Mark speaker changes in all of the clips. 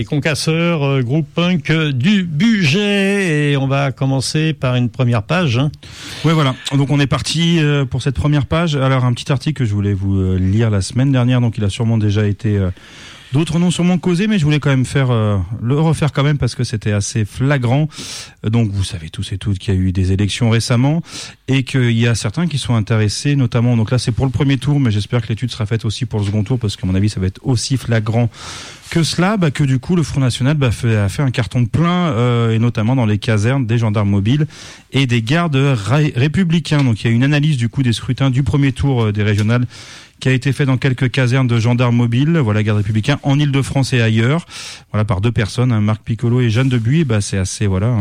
Speaker 1: Les Concasseurs, groupe punk du Bugey, et on va commencer par une première page.
Speaker 2: Ouais, voilà. Donc on est parti pour cette première page. Alors un petit article que je voulais vous lire la semaine dernière, donc il a sûrement déjà été d'autres noms sûrement causés, mais je voulais quand même le refaire quand même parce que c'était assez flagrant. Donc vous savez tous et toutes qu'il y a eu des élections récemment et qu'il y a certains qui sont intéressés, notamment, donc là c'est pour le premier tour, mais j'espère que l'étude sera faite aussi pour le second tour parce qu'à mon avis ça va être aussi flagrant que cela, que du coup le Front National a fait un carton plein et notamment dans les casernes des gendarmes mobiles et des gardes républicains. Donc il y a une analyse du coup des scrutins du premier tour des régionales qui a été fait dans quelques casernes de gendarmes mobiles, voilà, gardes républicains en Île-de-France et ailleurs, voilà, par deux personnes, Marc Piccolo et Jeanne Debuy. C'est assez, voilà,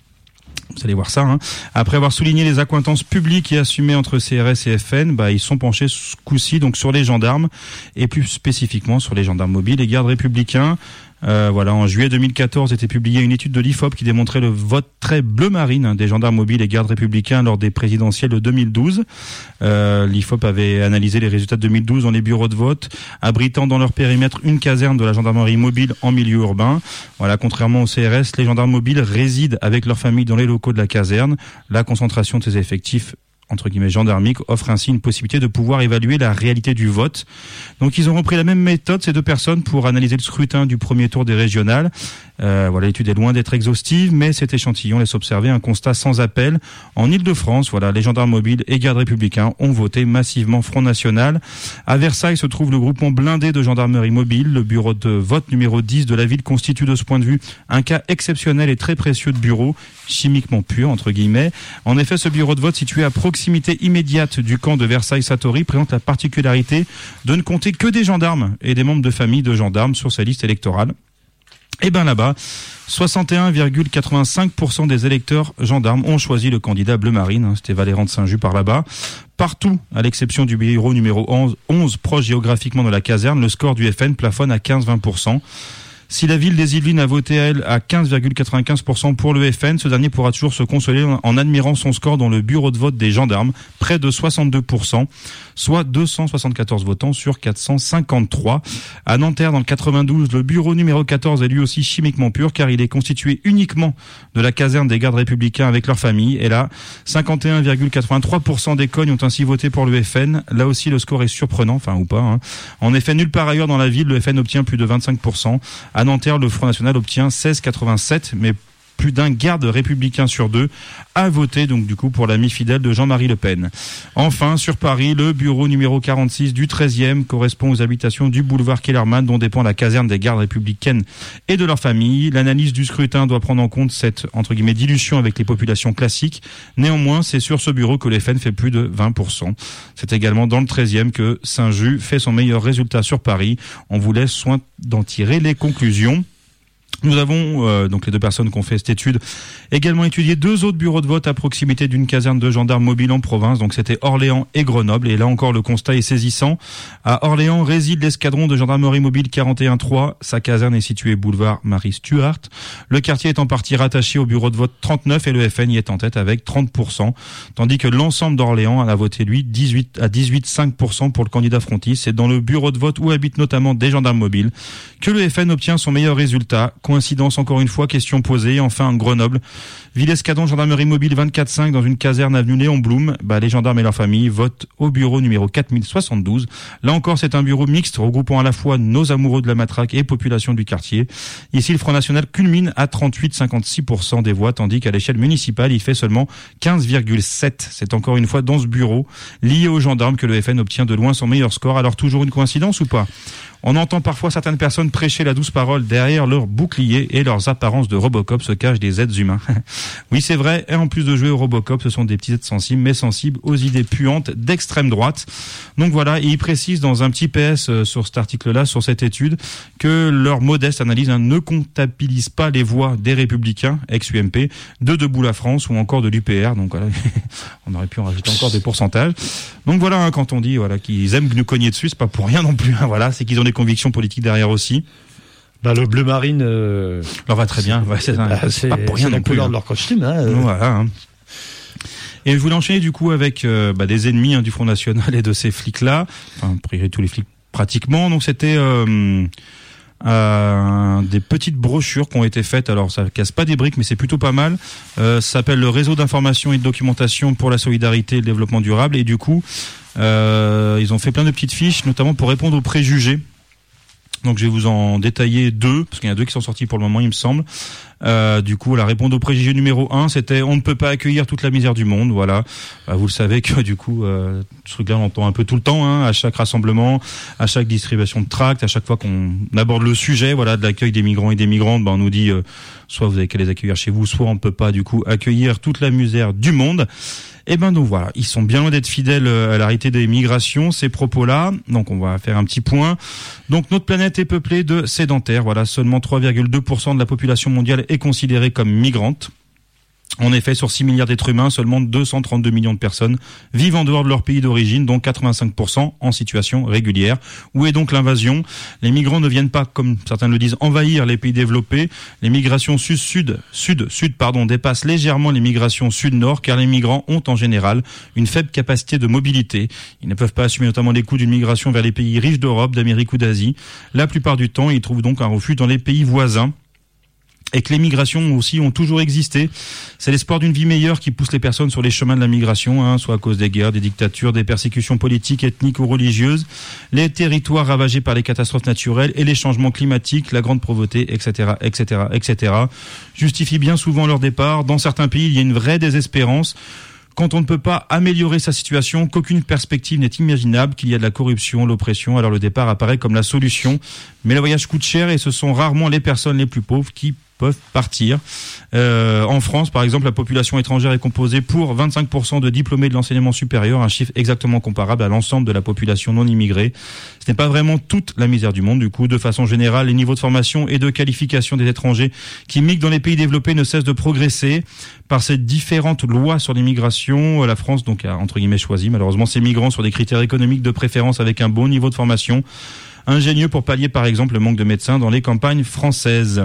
Speaker 2: vous allez voir ça. Après avoir souligné les accointances publiques et assumées entre CRS et FN, ils sont penchés ce coup-ci donc sur les gendarmes et plus spécifiquement sur les gendarmes mobiles et gardes républicains. En juillet 2014 était publiée une étude de l'IFOP qui démontrait le vote très bleu marine des gendarmes mobiles et gardes républicains lors des présidentielles de 2012. L'IFOP avait analysé les résultats de 2012 dans les bureaux de vote, abritant dans leur périmètre une caserne de la gendarmerie mobile en milieu urbain. Voilà, contrairement au CRS, les gendarmes mobiles résident avec leur famille dans les locaux de la caserne. La concentration de ces effectifs entre guillemets gendarmique offre ainsi une possibilité de pouvoir évaluer la réalité du vote. Donc ils ont repris la même méthode, ces deux personnes, pour analyser le scrutin du premier tour des régionales. L'étude est loin d'être exhaustive, mais cet échantillon laisse observer un constat sans appel. En Île-de-France, les gendarmes mobiles et gardes républicains ont voté massivement Front National. À Versailles se trouve le groupement blindé de gendarmerie mobile. Le bureau de vote numéro 10 de la ville constitue de ce point de vue un cas exceptionnel et très précieux de bureau, chimiquement pur, entre guillemets. En effet, ce bureau de vote situé à proximité immédiate du camp de Versailles-Satory présente la particularité de ne compter que des gendarmes et des membres de famille de gendarmes sur sa liste électorale. Et là-bas, 61,85% des électeurs gendarmes ont choisi le candidat bleu marine, c'était Valéran de Saint-Just par là-bas. Partout, à l'exception du bureau numéro 11, proche géographiquement de la caserne, le score du FN plafonne à 15-20%. Si la ville des Yvelines a voté, elle, à 15,95% pour le FN, ce dernier pourra toujours se consoler en admirant son score dans le bureau de vote des gendarmes, près de 62%, soit 274 votants sur 453. À Nanterre, dans le 92, le bureau numéro 14 est lui aussi chimiquement pur, car il est constitué uniquement de la caserne des gardes républicains avec leur famille. Et là, 51,83% des cognes ont ainsi voté pour le FN. Là aussi, le score est surprenant, ou pas. En effet, nulle part ailleurs dans la ville, le FN obtient plus de 25%. À Nanterre, le Front National obtient 16,87, mais plus d'un garde républicain sur deux a voté donc du coup pour l'ami fidèle de Jean-Marie Le Pen. Enfin, sur Paris, le bureau numéro 46 du 13e correspond aux habitations du boulevard Kellermann dont dépend la caserne des gardes républicaines et de leurs familles. L'analyse du scrutin doit prendre en compte cette entre guillemets dilution avec les populations classiques. Néanmoins, c'est sur ce bureau que l'FN fait plus de 20%. C'est également dans le 13e que Saint-Just fait son meilleur résultat sur Paris. On vous laisse soin d'en tirer les conclusions. Nous avons, donc les deux personnes qui ont fait cette étude, également étudié deux autres bureaux de vote à proximité d'une caserne de gendarmes mobiles en province. Donc c'était Orléans et Grenoble. Et là encore, le constat est saisissant. À Orléans réside l'escadron de gendarmerie mobile 41-3. Sa caserne est située boulevard Marie Stuart. Le quartier est en partie rattaché au bureau de vote 39 et le FN y est en tête avec 30%. Tandis que l'ensemble d'Orléans a voté, lui, 18,5% pour le candidat frontiste. C'est dans le bureau de vote où habitent notamment des gendarmes mobiles que le FN obtient son meilleur résultat. Coïncidence encore une fois, question posée. Enfin, Grenoble, Villescadon, gendarmerie mobile 24-5 dans une caserne avenue Léon Blum. Les gendarmes et leurs familles votent au bureau numéro 4072. Là encore, c'est un bureau mixte regroupant à la fois nos amoureux de la matraque et population du quartier. Ici, le Front National culmine à 38,56% des voix, tandis qu'à l'échelle municipale, il fait seulement 15,7%. C'est encore une fois dans ce bureau, lié aux gendarmes, que le FN obtient de loin son meilleur score. Alors toujours une coïncidence ou pas ? On entend parfois certaines personnes prêcher la douce parole. Derrière leurs boucliers et leurs apparences de Robocop se cachent des êtres humains. Oui, c'est vrai. Et en plus de jouer au Robocop, ce sont des petits êtres sensibles, mais sensibles aux idées puantes d'extrême droite. Donc voilà, et ils précisent dans un petit PS sur cet article-là, sur cette étude, que leur modeste analyse ne comptabilise pas les voix des Républicains, ex-UMP, de Debout la France ou encore de l'UPR. Donc voilà, on aurait pu en rajouter encore des pourcentages. Donc voilà, quand on dit qu'ils aiment nous cogner dessus, c'est pas pour rien non plus. C'est qu'ils ont des convictions politiques derrière aussi.
Speaker 1: Le bleu marine
Speaker 2: leur va très bien. C'est pas pour rien non plus.
Speaker 1: C'est la couleur de leur costume.
Speaker 2: Voilà. Et je voulais enchaîner du coup avec des ennemis du Front National et de ces flics-là. Enfin, a priori tous les flics pratiquement. Donc c'était des petites brochures qui ont été faites. Alors ça casse pas des briques, mais c'est plutôt pas mal. Ça s'appelle le réseau d'information et de documentation pour la solidarité et le développement durable. Et du coup, ils ont fait plein de petites fiches, notamment pour répondre aux préjugés. Donc je vais vous en détailler 2, parce qu'il y en a 2 qui sont sortis pour le moment, il me semble. Du coup, la réponse au préjugé numéro 1, c'était on ne peut pas accueillir toute la misère du monde. Voilà, vous le savez que du coup, ce truc-là, on l'entend un peu tout le temps, hein, à chaque rassemblement, à chaque distribution de tracts, à chaque fois qu'on aborde le sujet, voilà, de l'accueil des migrants et des migrantes, on nous dit soit vous avez qu'à les accueillir chez vous, soit on ne peut pas du coup accueillir toute la misère du monde. Et donc voilà, ils sont bien loin d'être fidèles à la réalité des migrations, ces propos-là. Donc on va faire un petit point. Donc notre planète est peuplée de sédentaires. Voilà, seulement 3,2% de la population mondiale est considérée comme migrante. En effet, sur 6 milliards d'êtres humains, seulement 232 millions de personnes vivent en dehors de leur pays d'origine, dont 85% en situation régulière. Où est donc l'invasion ? Les migrants ne viennent pas, comme certains le disent, envahir les pays développés. Les migrations sud dépassent légèrement les migrations sud-nord, car les migrants ont en général une faible capacité de mobilité. Ils ne peuvent pas assumer notamment les coûts d'une migration vers les pays riches d'Europe, d'Amérique ou d'Asie. La plupart du temps, ils trouvent donc un refuge dans les pays voisins. Et que les migrations aussi ont toujours existé. C'est l'espoir d'une vie meilleure qui pousse les personnes sur les chemins de la migration, soit à cause des guerres, des dictatures, des persécutions politiques, ethniques ou religieuses, les territoires ravagés par les catastrophes naturelles et les changements climatiques, la grande pauvreté, etc., justifient bien souvent leur départ. Dans certains pays, il y a une vraie désespérance. Quand on ne peut pas améliorer sa situation, qu'aucune perspective n'est imaginable, qu'il y a de la corruption, l'oppression, alors le départ apparaît comme la solution. Mais le voyage coûte cher et ce sont rarement les personnes les plus pauvres qui peuvent partir. En France, par exemple, la population étrangère est composée pour 25% de diplômés de l'enseignement supérieur, un chiffre exactement comparable à l'ensemble de la population non immigrée. Ce n'est pas vraiment toute la misère du monde, du coup. De façon générale, les niveaux de formation et de qualification des étrangers qui migrent dans les pays développés ne cessent de progresser. Par ces différentes lois sur l'immigration, la France donc a, entre guillemets, choisi malheureusement ces migrants sur des critères économiques de préférence avec un bon niveau de formation. Ingénieux pour pallier, par exemple, le manque de médecins dans les campagnes françaises.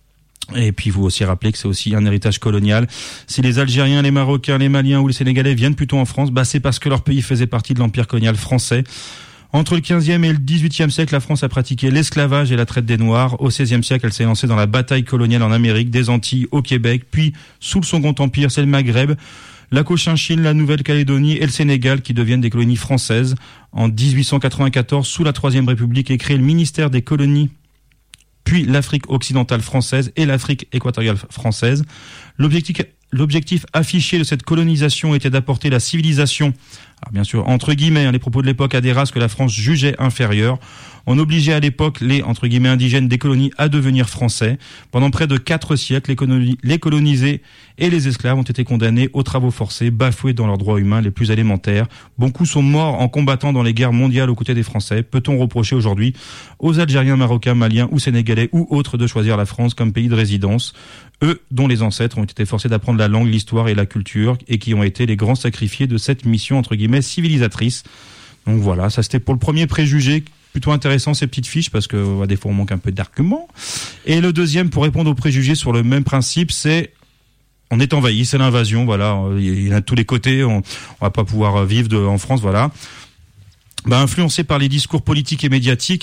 Speaker 2: Et puis, vous aussi rappeler que c'est aussi un héritage colonial. Si les Algériens, les Marocains, les Maliens ou les Sénégalais viennent plutôt en France, c'est parce que leur pays faisait partie de l'empire colonial français. Entre le 15e et le 18e siècle, la France a pratiqué l'esclavage et la traite des Noirs. Au 16e siècle, elle s'est lancée dans la bataille coloniale en Amérique, des Antilles au Québec. Puis, sous le Second Empire, c'est le Maghreb, la Cochinchine, la Nouvelle-Calédonie et le Sénégal qui deviennent des colonies françaises. En 1894, sous la Troisième République, est créé le ministère des colonies, puis l'Afrique occidentale française et l'Afrique équatoriale française. L'objectif affiché de cette colonisation était d'apporter la civilisation, alors bien sûr entre guillemets, les propos de l'époque à des races que la France jugeait inférieures. On obligeait à l'époque les entre guillemets indigènes des colonies à devenir français. Pendant près de 4 siècles, les colonisés et les esclaves ont été condamnés aux travaux forcés, bafoués dans leurs droits humains les plus élémentaires. Beaucoup sont morts en combattant dans les guerres mondiales aux côtés des Français. Peut-on reprocher aujourd'hui aux Algériens, Marocains, Maliens ou Sénégalais ou autres de choisir la France comme pays de résidence, eux dont les ancêtres ont été forcés d'apprendre la langue, l'histoire et la culture et qui ont été les grands sacrifiés de cette mission entre guillemets civilisatrice. Donc voilà, ça c'était pour le premier préjugé. Plutôt intéressant ces petites fiches parce que des fois on manque un peu d'arguments. Et le deuxième, pour répondre aux préjugés sur le même principe, c'est on est envahi, c'est l'invasion, voilà. Il y en a de tous les côtés, on va pas pouvoir vivre en France, voilà. Influencé par les discours politiques et médiatiques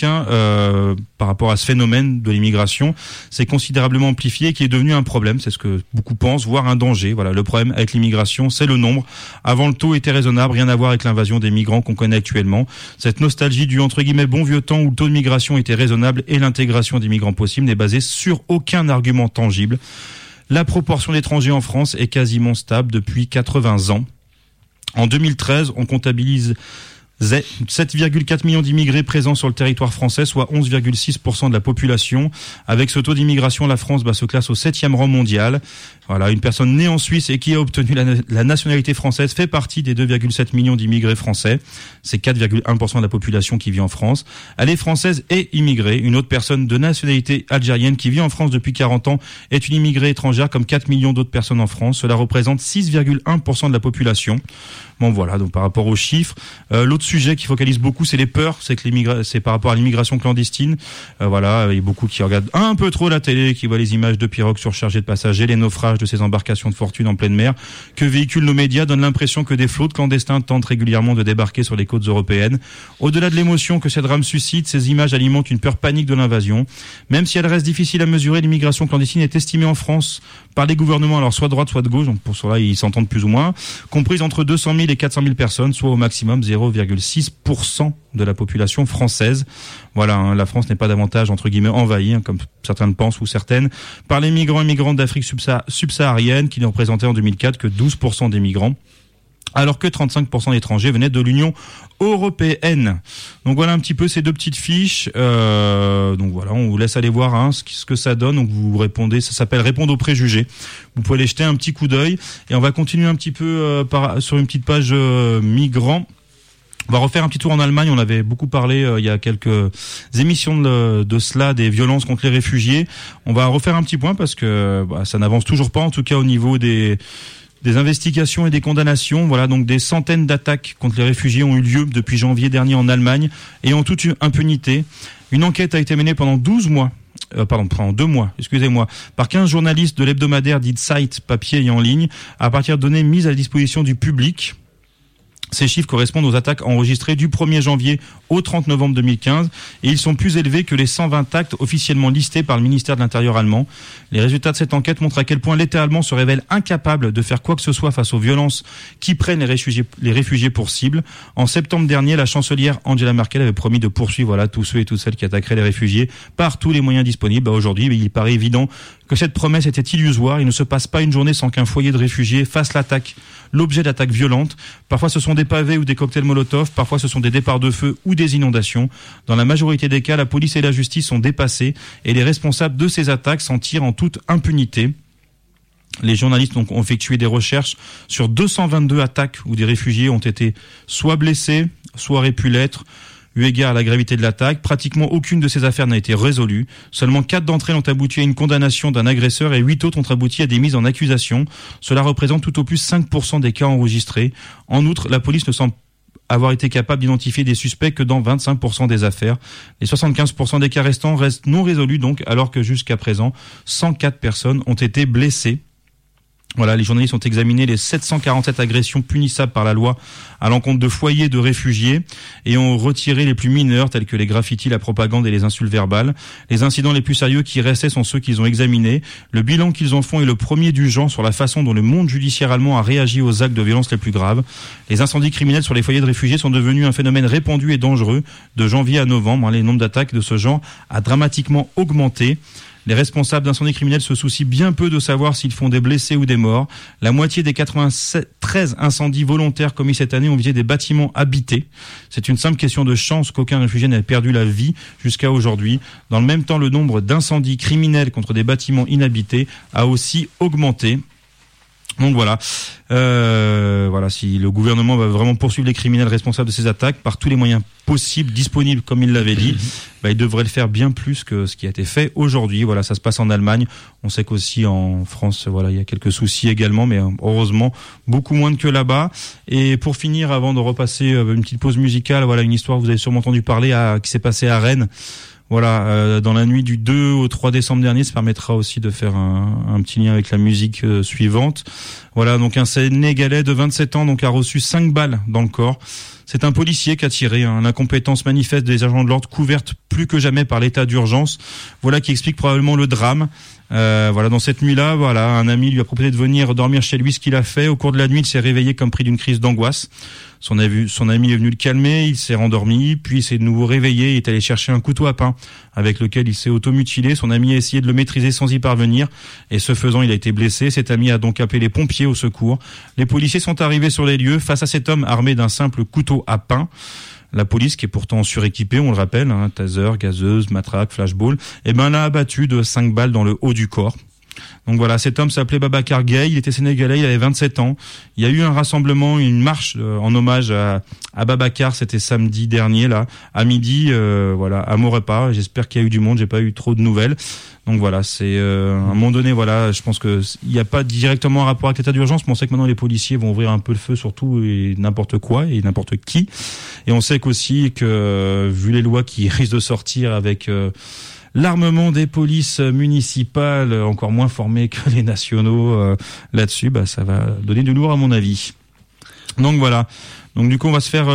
Speaker 2: par rapport à ce phénomène de l'immigration, c'est considérablement amplifié et qui est devenu un problème, c'est ce que beaucoup pensent, voire un danger. Voilà, le problème avec l'immigration, c'est le nombre. Avant, le taux était raisonnable, rien à voir avec l'invasion des migrants qu'on connaît actuellement. Cette nostalgie du entre guillemets bon vieux temps où le taux de migration était raisonnable et l'intégration des migrants possible n'est basée sur aucun argument tangible. La proportion d'étrangers en France est quasiment stable depuis 80 ans. En 2013, on comptabilise 7,4 millions d'immigrés présents sur le territoire français, soit 11,6% de la population. Avec ce taux d'immigration, la France se classe au 7e rang mondial. Voilà, une personne née en Suisse et qui a obtenu la nationalité française fait partie des 2,7 millions d'immigrés français. C'est 4,1% de la population qui vit en France. Elle est française et immigrée. Une autre personne de nationalité algérienne qui vit en France depuis 40 ans est une immigrée étrangère comme 4 millions d'autres personnes en France. Cela représente 6,1% de la population. Bon voilà, donc par rapport aux chiffres, l'autre sujet qui focalise beaucoup, c'est les peurs, c'est par rapport à l'immigration clandestine. Voilà, il y a beaucoup qui regardent un peu trop la télé, qui voient les images de pirogues surchargées de passagers, les naufrages de ces embarcations de fortune en pleine mer, que véhiculent nos médias, donnent l'impression que des flots de clandestins tentent régulièrement de débarquer sur les côtes européennes. Au-delà de l'émotion que ces drames suscitent, ces images alimentent une peur panique de l'invasion. Même si elle reste difficile à mesurer, l'immigration clandestine est estimée en France par les gouvernements, alors soit de droite, soit de gauche, donc pour cela ils s'entendent plus ou moins, comprise entre 200 000 et 400 000 personnes, soit au maximum 0,6% de la population française. Voilà, hein, la France n'est pas davantage, entre guillemets, envahie, hein, comme certains le pensent ou certaines, par les migrants et migrantes d'Afrique subsaharienne, qui ne représentaient en 2004 que 12% des migrants, alors que 35% d'étrangers venaient de l'Union européenne. Donc voilà un petit peu ces deux petites fiches. Donc voilà, on vous laisse aller voir ce que ça donne. Donc vous répondez, ça s'appelle répondre aux préjugés. Vous pouvez aller jeter un petit coup d'œil et on va continuer un petit peu sur une petite page migrants. On va refaire un petit tour en Allemagne. On avait beaucoup parlé il y a quelques émissions de cela, des violences contre les réfugiés. On va refaire un petit point parce que ça n'avance toujours pas, en tout cas au niveau des investigations et des condamnations. Voilà, donc des centaines d'attaques contre les réfugiés ont eu lieu depuis janvier dernier en Allemagne et en toute impunité. Une enquête a été menée pendant 2 mois, par 15 journalistes de l'hebdomadaire dit Zeit, papier et en ligne, à partir de données mises à la disposition du public. Ces chiffres correspondent aux attaques enregistrées du 1er janvier au 30 novembre 2015 et ils sont plus élevés que les 120 actes officiellement listés par le ministère de l'Intérieur allemand. Les résultats de cette enquête montrent à quel point l'État allemand se révèle incapable de faire quoi que ce soit face aux violences qui prennent les réfugiés pour cible. En septembre dernier, la chancelière Angela Merkel avait promis de poursuivre tous ceux et toutes celles qui attaqueraient les réfugiés par tous les moyens disponibles. Aujourd'hui, il paraît évident que cette promesse était illusoire. Il ne se passe pas une journée sans qu'un foyer de réfugiés fasse l'objet d'attaques violentes. Parfois ce sont des pavés ou des cocktails Molotov, parfois ce sont des départs de feu ou des inondations. Dans la majorité des cas, la police et la justice sont dépassées et les responsables de ces attaques s'en tirent en toute impunité. Les journalistes ont effectué des recherches sur 222 attaques où des réfugiés ont été soit blessés, soit auraient pu l'être. Eu égard à la gravité de l'attaque, pratiquement aucune de ces affaires n'a été résolue. Seulement 4 d'entre elles ont abouti à une condamnation d'un agresseur et 8 autres ont abouti à des mises en accusation. Cela représente tout au plus 5% des cas enregistrés. En outre, la police ne semble avoir été capable d'identifier des suspects que dans 25% des affaires. Les 75% des cas restants restent non résolus donc, alors que jusqu'à présent, 104 personnes ont été blessées. Voilà, les journalistes ont examiné les 747 agressions punissables par la loi à l'encontre de foyers de réfugiés et ont retiré les plus mineurs tels que les graffitis, la propagande et les insultes verbales. Les incidents les plus sérieux qui restaient sont ceux qu'ils ont examinés. Le bilan qu'ils en font est le premier du genre sur la façon dont le monde judiciaire allemand a réagi aux actes de violence les plus graves. Les incendies criminels sur les foyers de réfugiés sont devenus un phénomène répandu et dangereux. De janvier à novembre, le nombre d'attaques de ce genre a dramatiquement augmenté. Les responsables d'incendies criminels se soucient bien peu de savoir s'ils font des blessés ou des morts. La moitié des 93 incendies volontaires commis cette année ont visé des bâtiments habités. C'est une simple question de chance qu'aucun réfugié n'ait perdu la vie jusqu'à aujourd'hui. Dans le même temps, le nombre d'incendies criminels contre des bâtiments inhabités a aussi augmenté. Donc voilà, si le gouvernement va vraiment poursuivre les criminels responsables de ces attaques par tous les moyens possibles, disponibles, comme il l'avait dit, il devrait le faire bien plus que ce qui a été fait aujourd'hui. Voilà, ça se passe en Allemagne. On sait qu'aussi en France, il y a quelques soucis également, mais heureusement beaucoup moins que là-bas. Et pour finir, avant de repasser une petite pause musicale, une histoire que vous avez sûrement entendu parler qui s'est passée à Rennes. Voilà, dans la nuit du 2 au 3 décembre dernier, ça permettra aussi de faire un petit lien avec la musique suivante. Voilà, donc un Sénégalais de 27 ans a reçu 5 balles dans le corps. C'est un policier qui a tiré, l'incompétence manifeste des agents de l'ordre couverte plus que jamais par l'état d'urgence. Voilà qui explique probablement le drame. Dans cette nuit-là, un ami lui a proposé de venir dormir chez lui, ce qu'il a fait. Au cours de la nuit, il s'est réveillé comme pris d'une crise d'angoisse. Son ami est venu le calmer, il s'est rendormi, puis il s'est de nouveau réveillé, il est allé chercher un couteau à pain avec lequel il s'est automutilé. Son ami a essayé de le maîtriser sans y parvenir et ce faisant, il a été blessé. Cet ami a donc appelé les pompiers au secours. Les policiers sont arrivés sur les lieux face à cet homme armé d'un simple couteau à pain. La police, qui est pourtant suréquipée, on le rappelle, taser, gazeuse, matraque, flashball, l'a abattu de 5 balles dans le haut du corps. Donc voilà, cet homme s'appelait Babacar Gaye, il était sénégalais, il avait 27 ans. Il y a eu un rassemblement, une marche en hommage à Babacar, c'était samedi dernier là, à midi, voilà, à Maurepas. J'espère qu'il y a eu du monde, j'ai pas eu trop de nouvelles. Donc voilà, c'est à un moment donné, voilà, je pense que il n'y a pas directement un rapport avec l'état d'urgence, mais on sait que maintenant les policiers vont ouvrir un peu le feu sur tout et n'importe quoi et n'importe qui. Et on sait qu'aussi que vu les lois qui risquent de sortir avec l'armement des polices municipales, encore moins formées que les nationaux là-dessus, ça va donner du lourd à mon avis. Donc voilà. Donc du coup, on va se faire